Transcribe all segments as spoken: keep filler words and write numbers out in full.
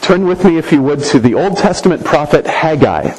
turn with me, if you would, to the Old Testament prophet Haggai.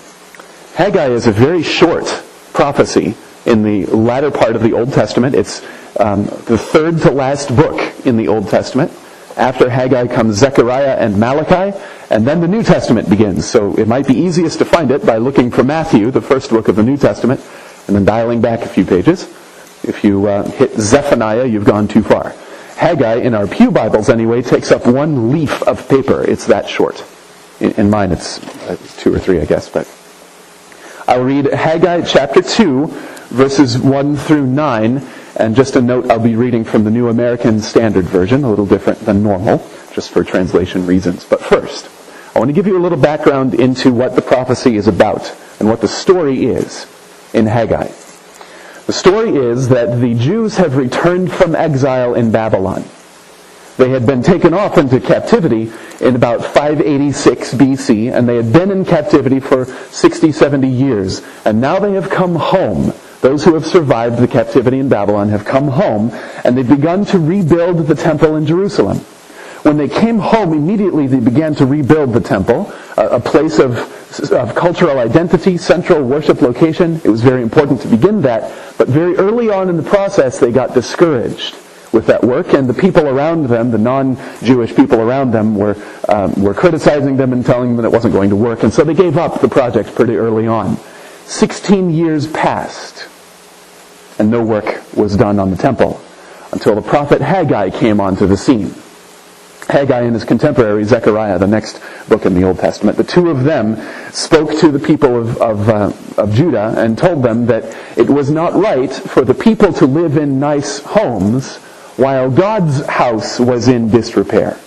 Haggai is a very short prophecy in the latter part of the Old Testament. It's um, the third to last book in the Old Testament. After Haggai comes Zechariah and Malachi, and then the New Testament begins. So it might be easiest to find it by looking for Matthew, the first book of the New Testament, and then dialing back a few pages. If you uh, hit Zephaniah, you've gone too far. Haggai, in our Pew Bibles anyway, takes up one leaf of paper. It's that short. In, in mine it's uh, two or three, I guess. But I'll read Haggai chapter two, verses one through nine. And just a note, I'll be reading from the New American Standard Version, a little different than normal, just for translation reasons. But first, I want to give you a little background into what the prophecy is about and what the story is in Haggai. The story is that the Jews have returned from exile in Babylon. They had been taken off into captivity in about five eighty-six B C, and they had been in captivity for sixty, seventy years. And now they have come home. Those who have survived the captivity in Babylon have come home, and they've begun to rebuild the temple in Jerusalem. When they came home, immediately they began to rebuild the temple, a place of, of cultural identity, central worship location. It was very important to begin that, but very early on in the process, they got discouraged with that work, and the people around them, the non-Jewish people around them, were um, were criticizing them and telling them that it wasn't going to work, and so they gave up the project pretty early on. Sixteen years passed, and no work was done on the temple until the prophet Haggai came onto the scene. Haggai and his contemporary Zechariah, the next book in the Old Testament, the two of them spoke to the people of, of, uh, of Judah and told them that it was not right for the people to live in nice homes while God's house was in disrepair.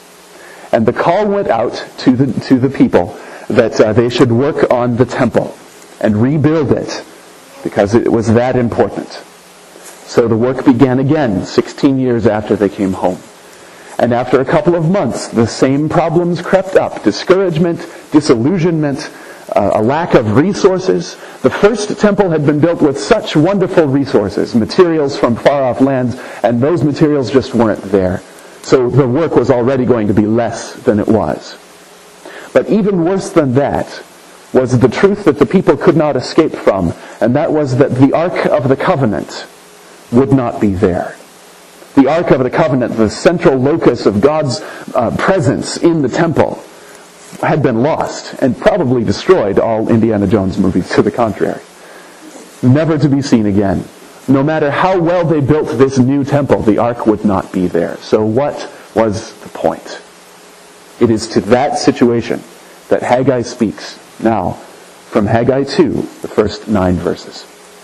And the call went out to the, to the people that uh, they should work on the temple and rebuild it, because it was that important. So the work began again, sixteen years after they came home. And after a couple of months, the same problems crept up. Discouragement, disillusionment, uh, a lack of resources. The first temple had been built with such wonderful resources, materials from far-off lands, and those materials just weren't there. So the work was already going to be less than it was. But even worse than that was the truth that the people could not escape from, and that was that the Ark of the Covenant would not be there. The Ark of the Covenant, the central locus of God's uh, presence in the temple, had been lost and probably destroyed. All Indiana Jones movies to the contrary. Never to be seen again. No matter how well they built this new temple, the Ark would not be there. So what was the point? It is to that situation that Haggai speaks now from Haggai two, the first nine verses.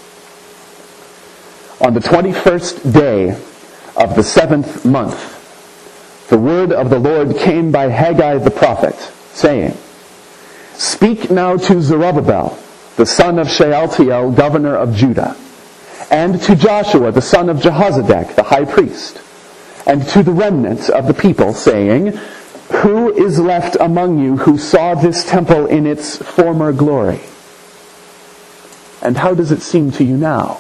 On the twenty-first day of the seventh month, the word of the Lord came by Haggai the prophet, saying, "Speak now to Zerubbabel, the son of Shealtiel, governor of Judah, and to Joshua, the son of Jehozadak, the high priest, and to the remnant of the people, saying, Who is left among you who saw this temple in its former glory? And how does it seem to you now?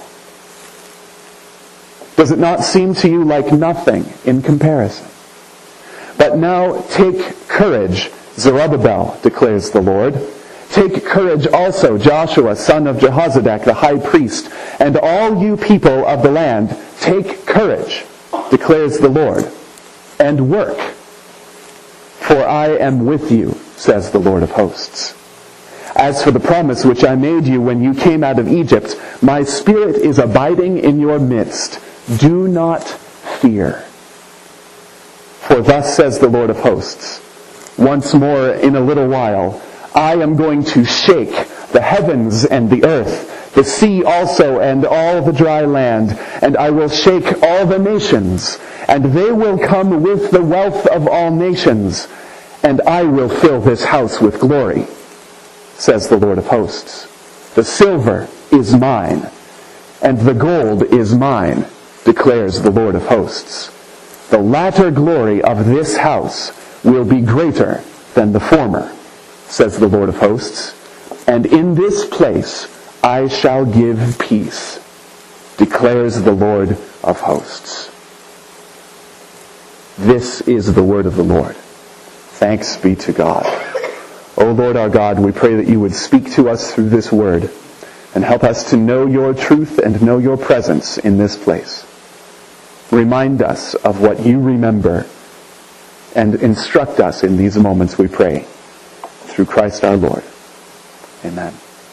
Does it not seem to you like nothing in comparison? But now take courage, Zerubbabel, declares the Lord. Take courage also, Joshua, son of Jehozadak, the high priest, and all you people of the land. Take courage, declares the Lord, and work. For I am with you, says the Lord of hosts. As for the promise which I made you when you came out of Egypt, my spirit is abiding in your midst. Do not fear. For thus says the Lord of hosts, once more in a little while, I am going to shake the heavens and the earth, the sea also and all the dry land, and I will shake all the nations, and they will come with the wealth of all nations, and I will fill this house with glory, says the Lord of hosts. The silver is mine, and the gold is mine, declares the Lord of hosts. The latter glory of this house will be greater than the former, says the Lord of hosts. And in this place I shall give peace, declares the Lord of hosts. This is the word of the Lord. Thanks be to God. O Lord our God, we pray that you would speak to us through this word and help us to know your truth and know your presence in this place. Remind us of what you remember and instruct us in these moments, we pray. Through Christ our Lord. Amen.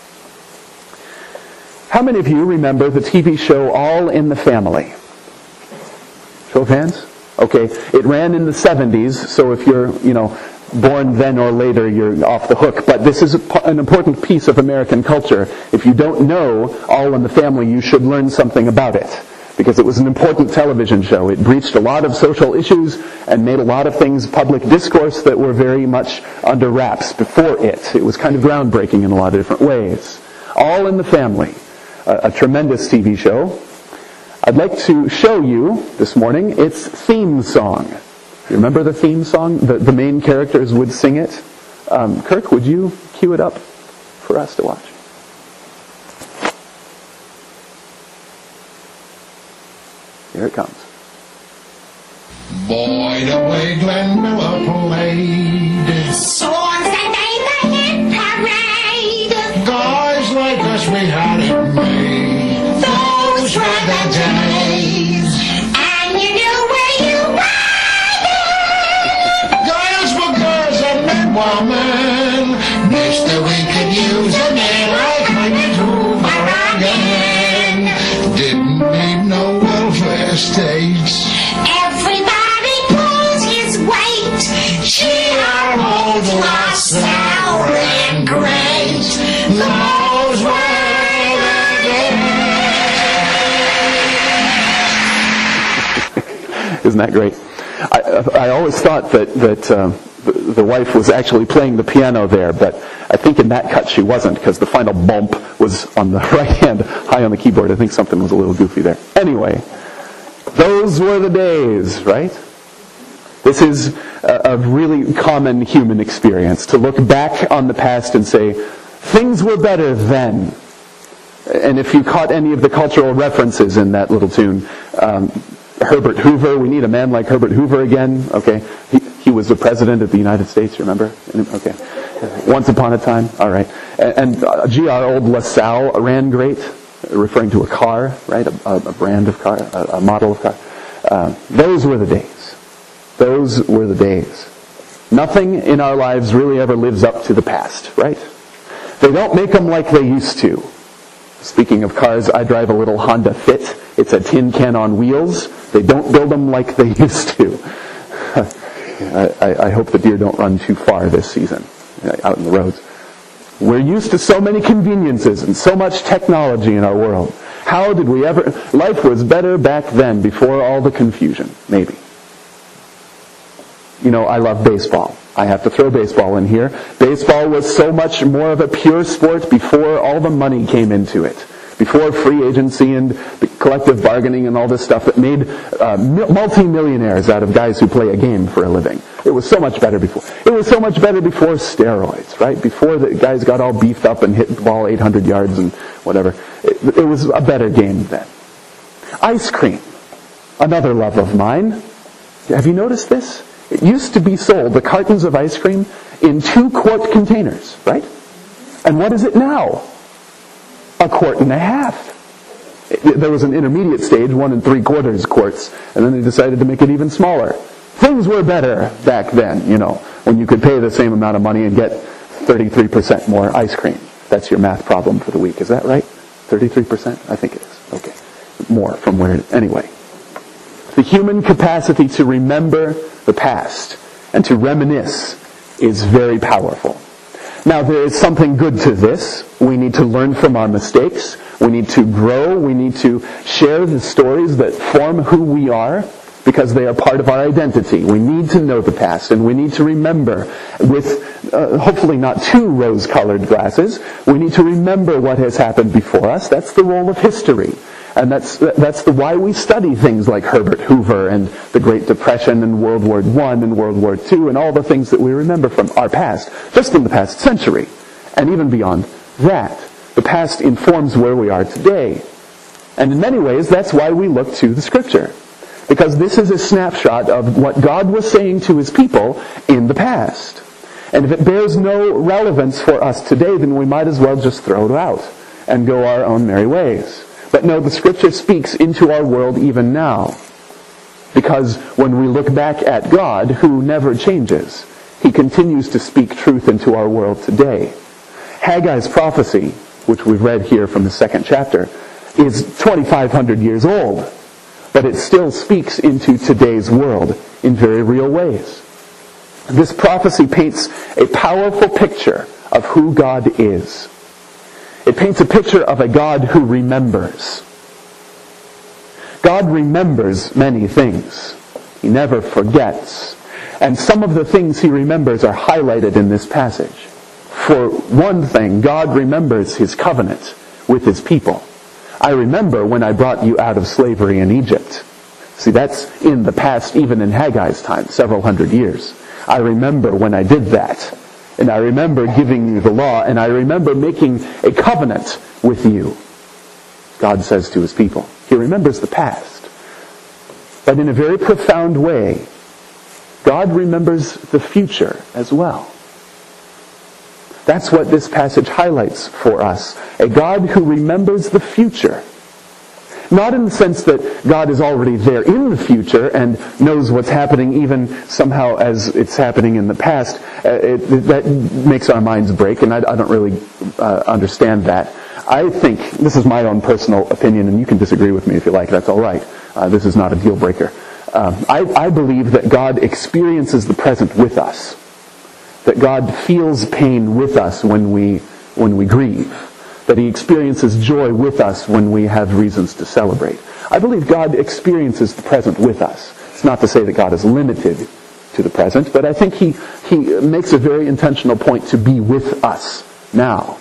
How many of you remember the T V show All in the Family? Show of hands? Okay, it ran in the seventies, so if you're, you know, born then or later, you're off the hook. But this is a, an important piece of American culture. If you don't know All in the Family, you should learn something about it, because it was an important television show. It breached a lot of social issues and made a lot of things public discourse that were very much under wraps before it. It was kind of groundbreaking in a lot of different ways. All in the Family, a, a tremendous T V show. I'd like to show you this morning its theme song. You remember the theme song? The, the main characters would sing it. Um, Kirk, would you cue it up for us to watch? Here it comes. Boy, the way Glenn Miller played. Songs that made the hit parade. Guys like us, we had it made. Those were the days. And you knew where you were. Girls were girls and men were men. Mister, we could use a man like Clement Hoover again. Didn't need no welfare states. Everybody pulls his weight. Cheer old LaSalle and great. Those were the days. Isn't that great? I, I always thought that, that um, the, the wife was actually playing the piano there, but I think in that cut she wasn't, because the final bump was on the right hand, high on the keyboard. I think something was a little goofy there. Anyway, those were the days, right? This is a, a really common human experience, to look back on the past and say, things were better then. And if you caught any of the cultural references in that little tune, um, Herbert Hoover, we need a man like Herbert Hoover again, okay? He, he was the president of the United States, remember? Okay. Once upon a time, all right. And, and uh, G R Old LaSalle ran great, referring to a car, right? A, a brand of car, a, a model of car. Uh, those were the days. Those were the days. Nothing in our lives really ever lives up to the past, right? They don't make them like they used to. Speaking of cars, I drive a little Honda Fit. It's a tin can on wheels. They don't build them like they used to. I, I, I hope the deer don't run too far this season out in the roads. We're used to so many conveniences and so much technology in our world. How did we ever... Life was better back then, before all the confusion, maybe. You know, I love baseball. I have to throw baseball in here. Baseball was so much more of a pure sport before all the money came into it. Before free agency and the collective bargaining and all this stuff that made uh, multi-millionaires out of guys who play a game for a living. It was so much better before. It was so much better before steroids, right? Before the guys got all beefed up and hit the ball eight hundred yards and whatever. It, it was a better game then. Ice cream, another love of mine. Have you noticed this? It used to be sold, the cartons of ice cream, in two-quart containers, right? And what is it now? A quart and a half. There was an intermediate stage, one and three quarters quarts, and then they decided to make it even smaller. Things were better back then, you know, when you could pay the same amount of money and get thirty-three percent more ice cream. That's your math problem for the week, is that right? thirty-three percent? I think it is. Okay. More from where, anyway. The human capacity to remember the past and to reminisce is very powerful. Now, there is something good to this. We need to learn from our mistakes. We need to grow. We need to share the stories that form who we are, because they are part of our identity. We need to know the past, and we need to remember with uh, hopefully not too rose-colored glasses. We need to remember what has happened before us. That's the role of history. And that's that's the why we study things like Herbert Hoover and the Great Depression and World War One and World War Two and all the things that we remember from our past, just in the past century. And even beyond that, the past informs where we are today. And in many ways, that's why we look to the Scripture. Because this is a snapshot of what God was saying to his people in the past. And if it bears no relevance for us today, then we might as well just throw it out and go our own merry ways. But no, the Scripture speaks into our world even now. Because when we look back at God, who never changes, he continues to speak truth into our world today. Haggai's prophecy, which we've read here from the second chapter, is twenty-five hundred years old. But it still speaks into today's world in very real ways. This prophecy paints a powerful picture of who God is. It paints a picture of a God who remembers. God remembers many things. He never forgets. And some of the things he remembers are highlighted in this passage. For one thing, God remembers his covenant with his people. I remember when I brought you out of slavery in Egypt. See, that's in the past, even in Haggai's time, several hundred years. I remember when I did that. And I remember giving you the law, and I remember making a covenant with you, God says to his people. He remembers the past. But in a very profound way, God remembers the future as well. That's what this passage highlights for us. A God who remembers the future. Not in the sense that God is already there in the future and knows what's happening even somehow as it's happening in the past. Uh, it, that makes our minds break, and I, I don't really uh, understand that. I think, this is my own personal opinion, and you can disagree with me if you like, that's all right. Uh, this is not a deal breaker. Um, I, I believe that God experiences the present with us. That God feels pain with us when we when we grieve. That he experiences joy with us when we have reasons to celebrate. I believe God experiences the present with us. It's not to say that God is limited to the present, but I think he, he makes a very intentional point to be with us now.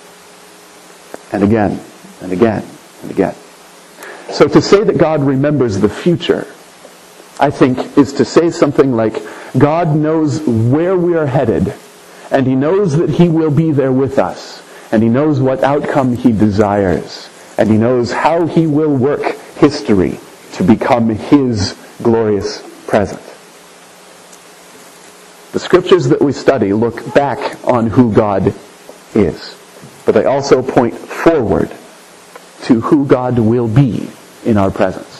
And again, and again, and again. So to say that God remembers the future, I think, is to say something like, God knows where we are headed, and he knows that he will be there with us, and he knows what outcome he desires, and he knows how he will work history to become his glorious present. The scriptures that we study look back on who God is, but they also point forward to who God will be in our presence.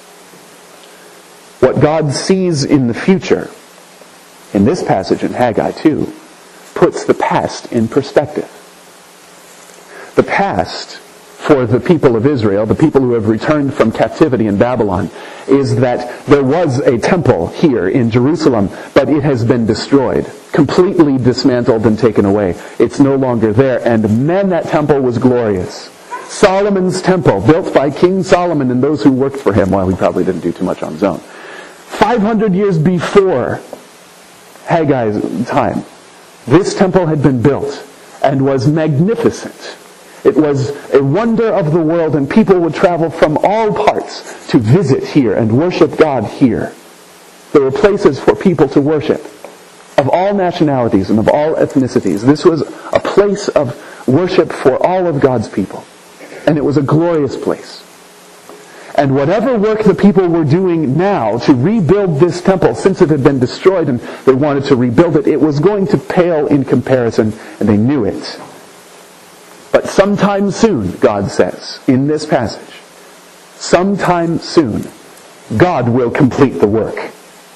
What God sees in the future, in this passage in Haggai too, puts the past in perspective. The past for the people of Israel, the people who have returned from captivity in Babylon, is that there was a temple here in Jerusalem, but it has been destroyed, completely dismantled and taken away. It's no longer there, and man, that temple was glorious. Solomon's temple, built by King Solomon and those who worked for him. Well, he probably didn't do too much on his own. five hundred years before Haggai's time, this temple had been built and was magnificent. It was a wonder of the world, and people would travel from all parts to visit here and worship God here. There were places for people to worship of all nationalities and of all ethnicities. This was a place of worship for all of God's people. And it was a glorious place. And whatever work the people were doing now to rebuild this temple, since it had been destroyed and they wanted to rebuild it, it was going to pale in comparison, and they knew it. But sometime soon, God says, in this passage, sometime soon, God will complete the work.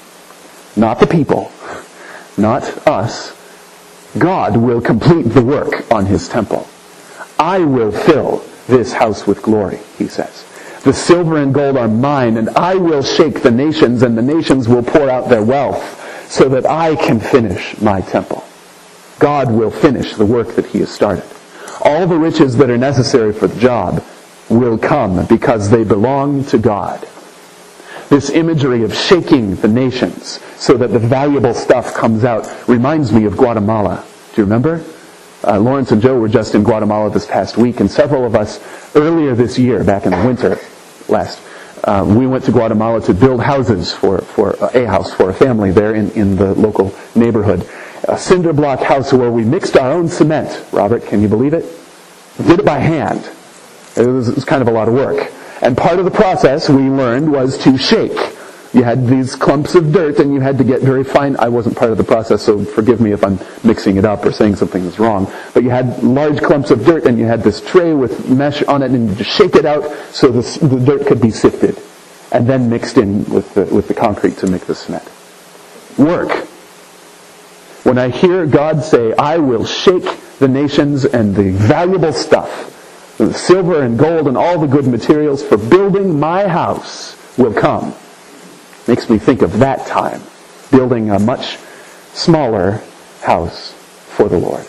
Not the people, not us. God will complete the work on his temple. I will fill this house with glory, he says. The silver and gold are mine, and I will shake the nations, and the nations will pour out their wealth, so that I can finish my temple. God will finish the work that he has started. All the riches that are necessary for the job will come because they belong to God. This imagery of shaking the nations so that the valuable stuff comes out reminds me of Guatemala. Do you remember? Uh, Lawrence and Joe were just in Guatemala this past week, and several of us earlier this year, back in the winter last, uh, we went to Guatemala to build houses for, for uh, a house for a family there in, in the local neighborhood. A cinder block house where we mixed our own cement. Robert, can you believe it? We did it by hand. It was, it was kind of a lot of work. And part of the process we learned was to shake You had these clumps of dirt, and you had to get very fine. I wasn't part of the process, so forgive me if I'm mixing it up or saying something that's wrong. But you had large clumps of dirt, and you had this tray with mesh on it, and you just shake it out so the, the dirt could be sifted, and then mixed in with the, with the concrete to make the cement. Work. When I hear God say, I will shake the nations and the valuable stuff, the silver and gold and all the good materials for building my house will come, makes me think of that time, building a much smaller house for the Lord.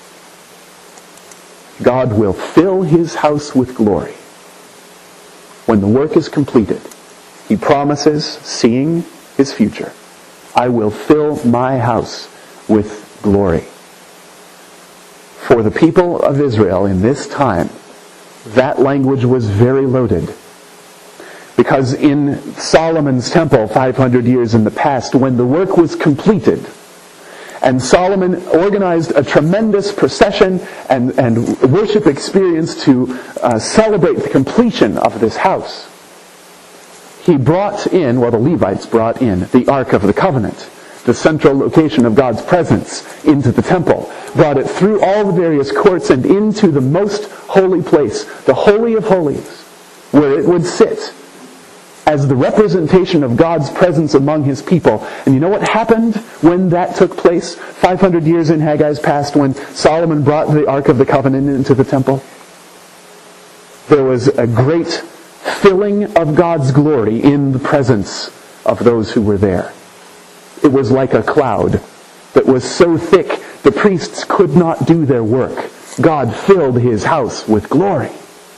God will fill his house with glory. When the work is completed, he promises, seeing his future, I will fill my house with glory. For the people of Israel in this time, that language was very loaded. Because in Solomon's temple, five hundred years in the past, when the work was completed, and Solomon organized a tremendous procession and, and worship experience to uh, celebrate the completion of this house, he brought in, well, the Levites brought in the Ark of the Covenant, the central location of God's presence, into the temple, brought it through all the various courts and into the most holy place, the Holy of Holies, where it would sit as the representation of God's presence among his people. And you know what happened when that took place? five hundred years in Haggai's past, when Solomon brought the Ark of the Covenant into the temple. There was a great filling of God's glory in the presence of those who were there. It was like a cloud that was so thick the priests could not do their work. God filled his house with glory.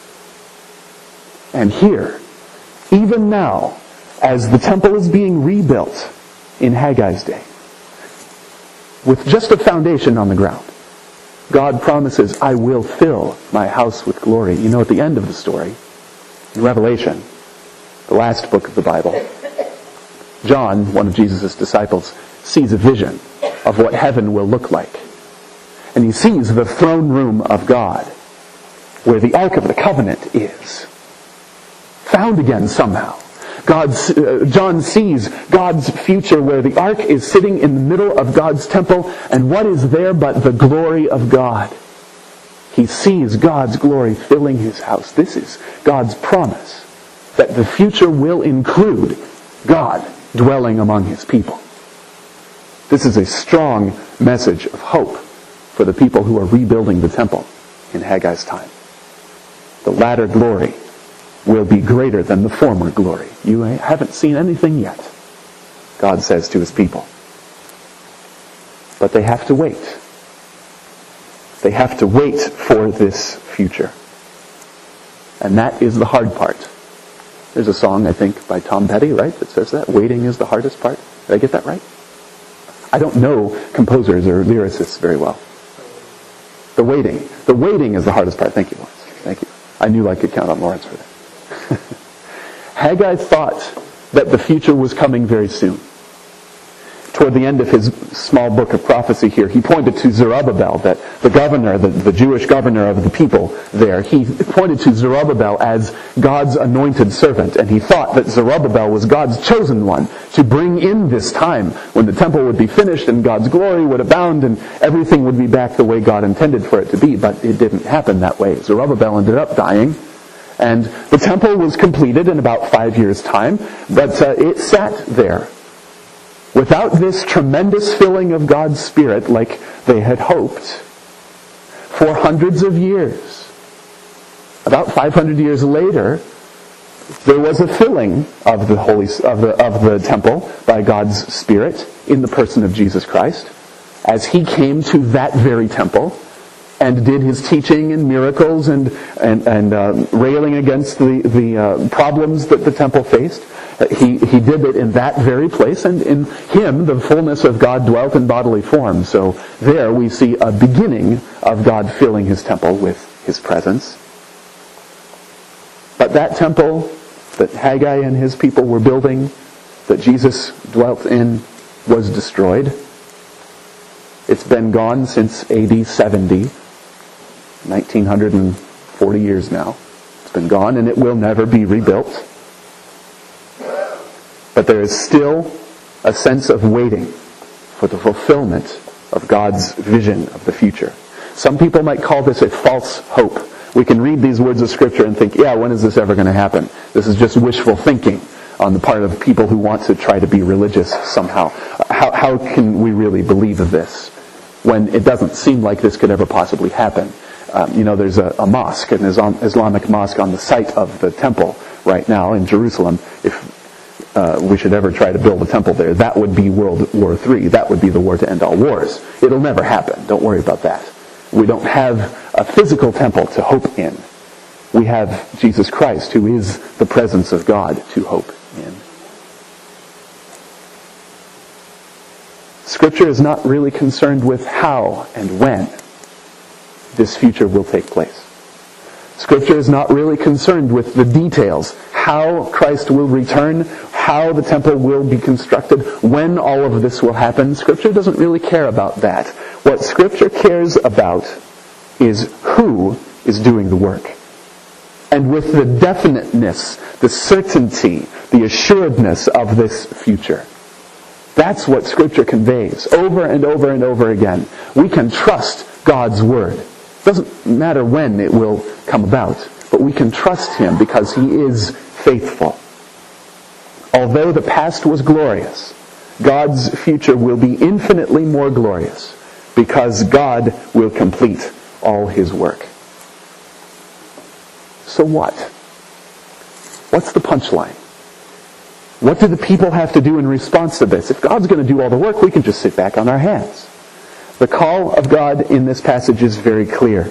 And here, even now, as the temple is being rebuilt in Haggai's day, with just a foundation on the ground, God promises, I will fill my house with glory. You know, at the end of the story, in Revelation, the last book of the Bible, John, one of Jesus' disciples, sees a vision of what heaven will look like. And he sees the throne room of God, where the Ark of the Covenant is. Found again somehow. God's, uh, John sees God's future where the Ark is sitting in the middle of God's temple, and what is there but the glory of God? He sees God's glory filling his house. This is God's promise that the future will include God dwelling among his people. This is a strong message of hope for the people who are rebuilding the temple in Haggai's time. The latter glory will be greater than the former glory. You haven't seen anything yet, God says to his people. But they have to wait. They have to wait for this future. And that is the hard part. There's a song, I think, by Tom Petty, right, that says that. Waiting is the hardest part. Did I get that right? I don't know composers or lyricists very well. The waiting. The waiting is the hardest part. Thank you, Lawrence. Thank you. I knew I could count on Lawrence for that. Haggai thought that the future was coming very soon. Toward the end of his small book of prophecy here, he pointed to Zerubbabel, that the governor, the, the Jewish governor of the people there, he pointed to Zerubbabel as God's anointed servant, and he thought that Zerubbabel was God's chosen one to bring in this time when the temple would be finished and God's glory would abound and everything would be back the way God intended for it to be, but it didn't happen that way. Zerubbabel ended up dying, and the temple was completed in about five years' time, but uh, it sat there without this tremendous filling of God's Spirit like they had hoped for hundreds of years. About five hundred years later, there was a filling of the holy of the of the temple by God's Spirit in the person of Jesus Christ, as he came to that very temple and did his teaching and miracles and and and uh, railing against the the uh, problems that the temple faced. He he did it in that very place, and in him the fullness of God dwelt in bodily form. So there we see a beginning of God filling his temple with his presence. But that temple that Haggai and his people were building, that Jesus dwelt in, was destroyed. It's been gone since A D seventy, nineteen forty years now. It's been gone, and it will never be rebuilt. But there is still a sense of waiting for the fulfillment of God's vision of the future. Some people might call this a false hope. We can read these words of Scripture and think, yeah, when is this ever going to happen? This is just wishful thinking on the part of people who want to try to be religious somehow. How, how can we really believe of this when it doesn't seem like this could ever possibly happen? Um, you know, there's a, a mosque, an Islam, Islamic mosque on the site of the temple right now in Jerusalem. If uh, we should ever try to build a temple there, that would be World War Three. That would be the war to end all wars. It'll never happen. Don't worry about that. We don't have a physical temple to hope in. We have Jesus Christ, who is the presence of God, to hope in. Scripture is not really concerned with how and when this future will take place. Scripture is not really concerned with the details, how Christ will return, how the temple will be constructed, when all of this will happen. Scripture doesn't really care about that. What Scripture cares about is who is doing the work. And with the definiteness, the certainty, the assuredness of this future. That's what Scripture conveys over and over and over again. We can trust God's Word. It doesn't matter when it will come about, but we can trust Him because He is faithful. Although the past was glorious, God's future will be infinitely more glorious because God will complete all His work. So what? What's the punchline? What do the people have to do in response to this? If God's going to do all the work, we can just sit back on our hands. The call of God in this passage is very clear.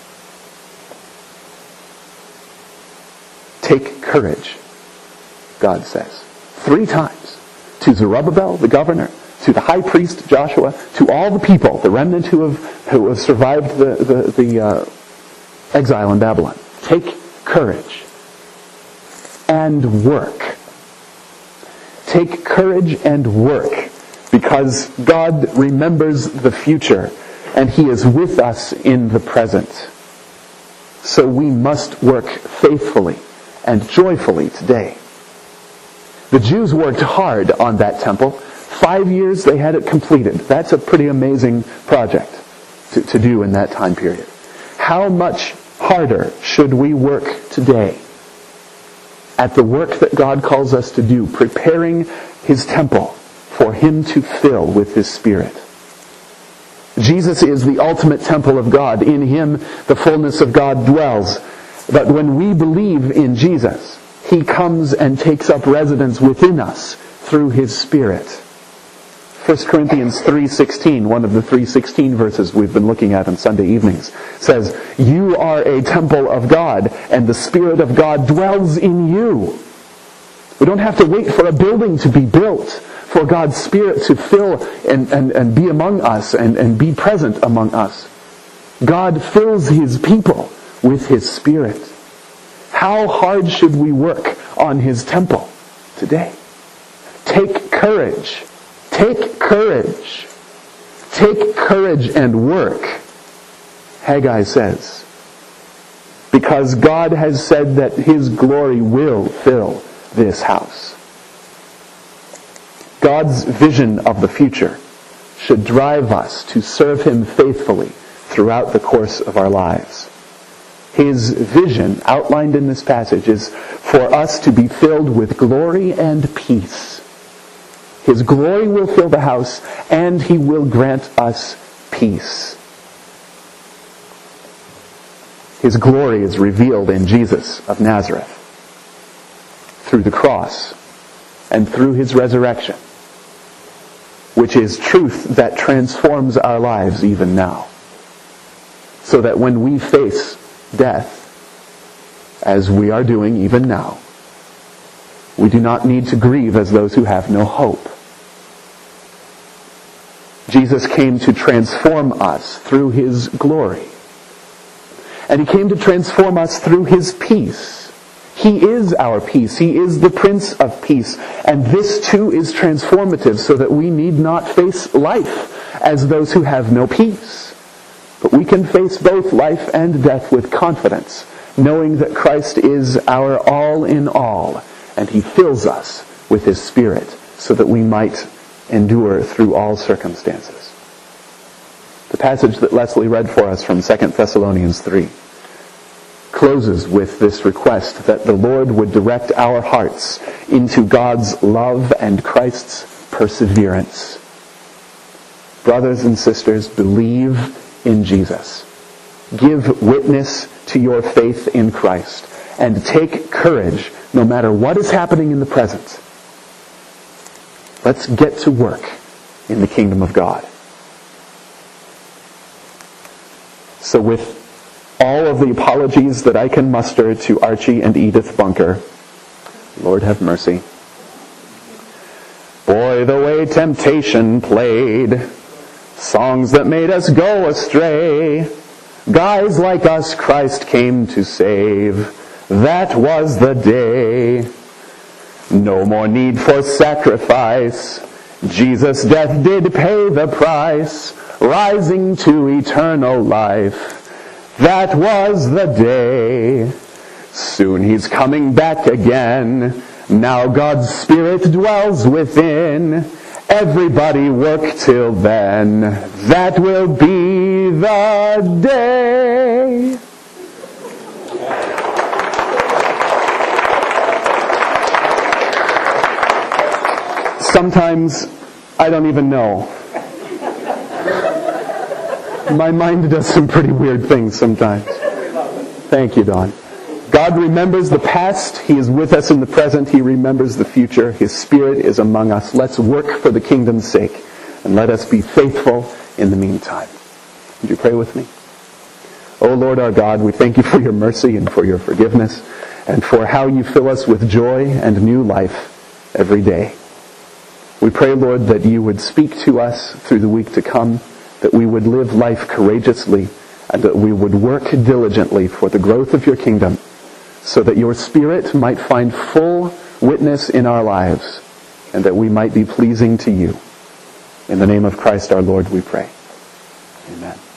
Take courage, God says. Three times. To Zerubbabel, the governor, to the high priest Joshua, to all the people, the remnant who have, who have survived the, the, the uh, exile in Babylon. Take courage and work. Take courage and work because God remembers the future and He is with us in the present. So we must work faithfully and joyfully today. The Jews worked hard on that temple. Five years they had it completed. That's a pretty amazing project to, to do in that time period. How much harder should we work today at the work that God calls us to do, preparing His temple for Him to fill with His Spirit? Jesus is the ultimate temple of God. In Him the fullness of God dwells. But when we believe in Jesus, He comes and takes up residence within us through His Spirit. First Corinthians three sixteen, one of the three sixteen verses we've been looking at on Sunday evenings, says, "You are a temple of God, and the Spirit of God dwells in you." We don't have to wait for a building to be built for God's Spirit to fill and, and, and be among us and, and be present among us. God fills His people with His Spirit. How hard should we work on His temple today? Take courage. Take courage. Take courage and work, Haggai says. Because God has said that His glory will fill this house. God's vision of the future should drive us to serve Him faithfully throughout the course of our lives. His vision, outlined in this passage, is for us to be filled with glory and peace. His glory will fill the house, and He will grant us peace. His glory is revealed in Jesus of Nazareth, through the cross, and through His resurrection, which is truth that transforms our lives even now. So that when we face death, as we are doing even now, we do not need to grieve as those who have no hope. Jesus came to transform us through His glory. And He came to transform us through His peace. He is our peace. He is the Prince of Peace. And this too is transformative so that we need not face life as those who have no peace. But we can face both life and death with confidence, knowing that Christ is our all in all, and He fills us with his Spirit so that we might endure through all circumstances. The passage that Leslie read for us from Second Thessalonians three closes with this request that the Lord would direct our hearts into God's love and Christ's perseverance. Brothers and sisters, believe in Jesus. Give witness to your faith in Christ and take courage no matter what is happening in the present. Let's get to work in the kingdom of God. So with all of the apologies that I can muster to Archie and Edith Bunker, Lord have mercy. Boy, the way temptation played, songs that made us go astray, guys like us Christ came to save, that was the day. No more need for sacrifice, Jesus' death did pay the price, rising to eternal life. That was the day. Soon he's coming back again. Now God's Spirit dwells within. Everybody work till then. That will be the day. Sometimes I don't even know. My mind does some pretty weird things sometimes. Thank you, Don. God remembers the past. He is with us in the present. He remembers the future. His Spirit is among us. Let's work for the kingdom's sake, and let us be faithful in the meantime. Would you pray with me? Oh Lord our God, we thank you for your mercy and for your forgiveness, and for how you fill us with joy and new life every day. We pray, Lord, that you would speak to us through the week to come, that we would live life courageously, and that we would work diligently for the growth of your kingdom, so that your Spirit might find full witness in our lives, and that we might be pleasing to you. In the name of Christ our Lord we pray. Amen.